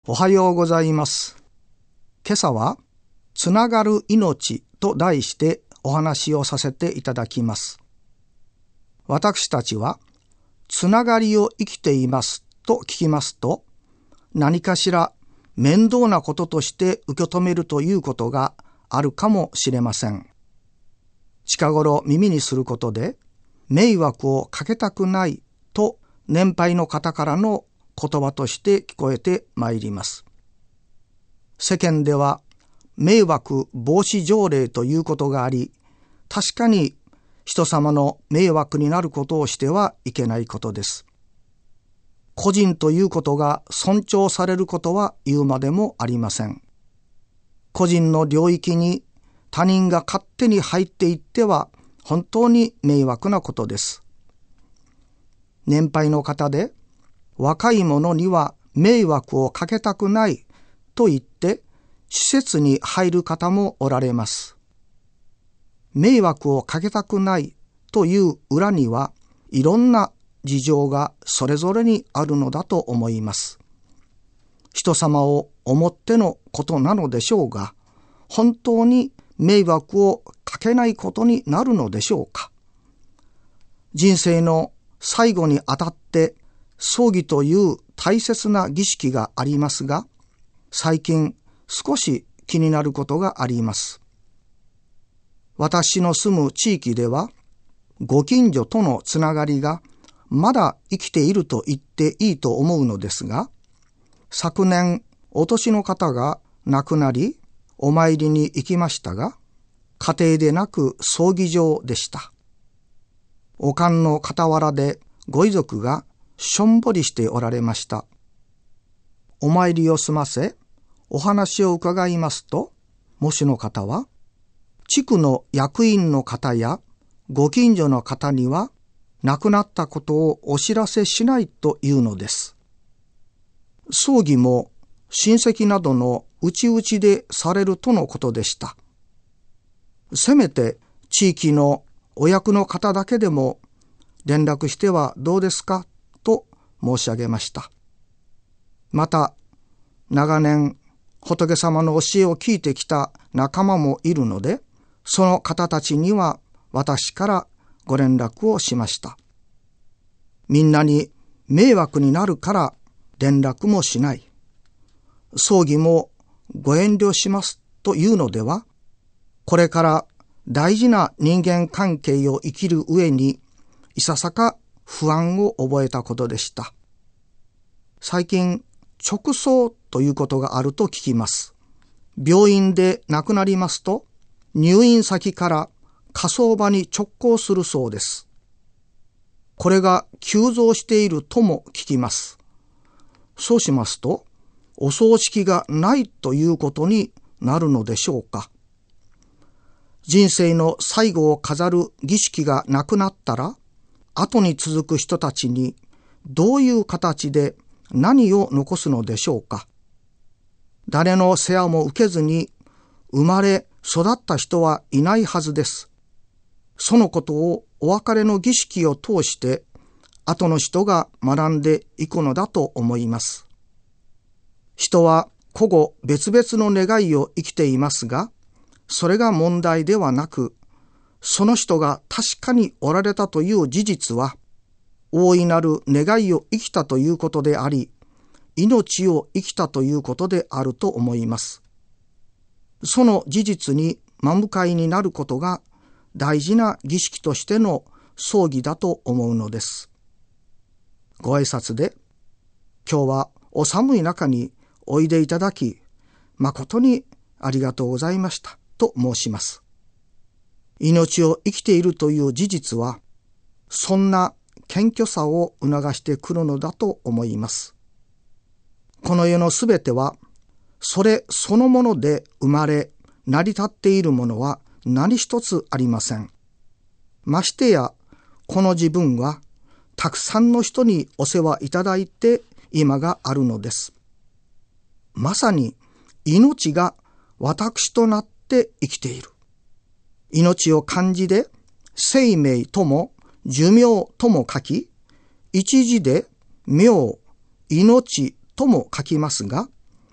おはようございます。今朝はつながる命と題してお話をさせていただきます。私たちはつながりを生きていますと聞きますと、何かしら面倒なこととして受け止めるということがあるかもしれません。近頃耳にすることで迷惑をかけたくないと年配の方からの言葉として聞こえてまいります。世間では迷惑防止条例ということがあり、確かに人様の迷惑になることをしてはいけないことです。個人ということが尊重されることは言うまでもありません。個人の領域に他人が勝手に入っていっては本当に迷惑なことです。年配の方で若い者には迷惑をかけたくないと言って施設に入る方もおられます。迷惑をかけたくないという裏にはいろんな事情がそれぞれにあるのだと思います。人様を思ってのことなのでしょうが、本当に迷惑をかけないことになるのでしょうか。人生の最後にあたって葬儀という大切な儀式がありますが、最近少し気になることがあります。私の住む地域では、ご近所とのつながりがまだ生きていると言っていいと思うのですが、昨年お年の方が亡くなり、お参りに行きましたが、家庭でなく葬儀場でした。お棺の傍らでご遺族がしょんぼりしておられました。お参りを済ませ、お話を伺いますと、喪主の方は、地区の役員の方やご近所の方には、亡くなったことをお知らせしないというのです。葬儀も親戚などの内々でされるとのことでした。せめて地域のお役の方だけでも連絡してはどうですかと申し上げました。また、長年仏様の教えを聞いてきた仲間もいるので、その方たちには私からご連絡をしました。みんなに迷惑になるから連絡もしない。葬儀もご遠慮しますというのでは、これから大事な人間関係を生きる上にいささか不安を覚えたことでした。最近、直葬ということがあると聞きます。病院で亡くなりますと、入院先から火葬場に直行するそうです。これが急増しているとも聞きます。そうしますと、お葬式がないということになるのでしょうか。人生の最後を飾る儀式がなくなったら、後に続く人たちにどういう形で何を残すのでしょうか。誰の世話も受けずに生まれ育った人はいないはずです。そのことをお別れの儀式を通して後の人が学んでいくのだと思います。人は個々別々の願いを生きていますが、それが問題ではなく、その人が確かにおられたという事実は、大いなる願いを生きたということであり、命を生きたということであると思います。その事実に真向かいになることが大事な儀式としての葬儀だと思うのです。ご挨拶で、今日はお寒い中においでいただき、誠にありがとうございましたと申します。命を生きているという事実は、そんな謙虚さを促してくるのだと思います。この世のすべては、それそのもので生まれ、成り立っているものは何一つありません。ましてや、この自分は、たくさんの人にお世話いただいて今があるのです。まさに命が私となって生きている。命を漢字で生命とも寿命とも書き、一字で命、命とも書きますが、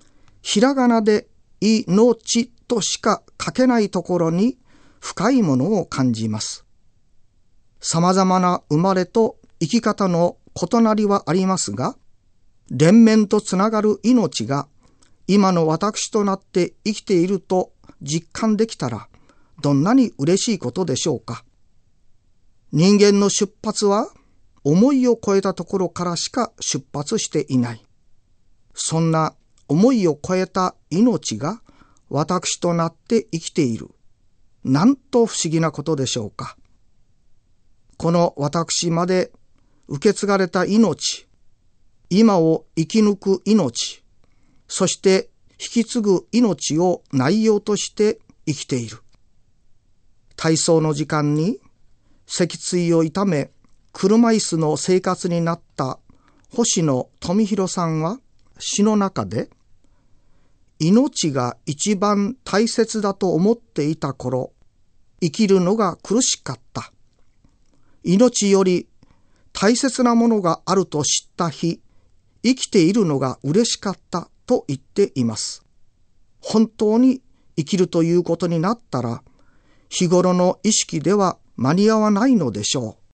ひらがなで命としか書けないところに深いものを感じます。様々な生まれと生き方の異なりはありますが、連綿とつながる命が今の私となって生きていると実感できたら、どんなに嬉しいことでしょうか。人間の出発は思いを超えたところからしか出発していない。そんな思いを超えた命が私となって生きている。なんと不思議なことでしょうか。この私まで受け継がれた命、今を生き抜く命、そして引き継ぐ命を内容として生きている。体操の時間に脊椎を痛め車椅子の生活になった星野富弘さんは詩の中で、命が一番大切だと思っていた頃、生きるのが苦しかった。命より大切なものがあると知った日、生きているのが嬉しかったと言っています。本当に生きるということになったら、日頃の意識では間に合わないのでしょう。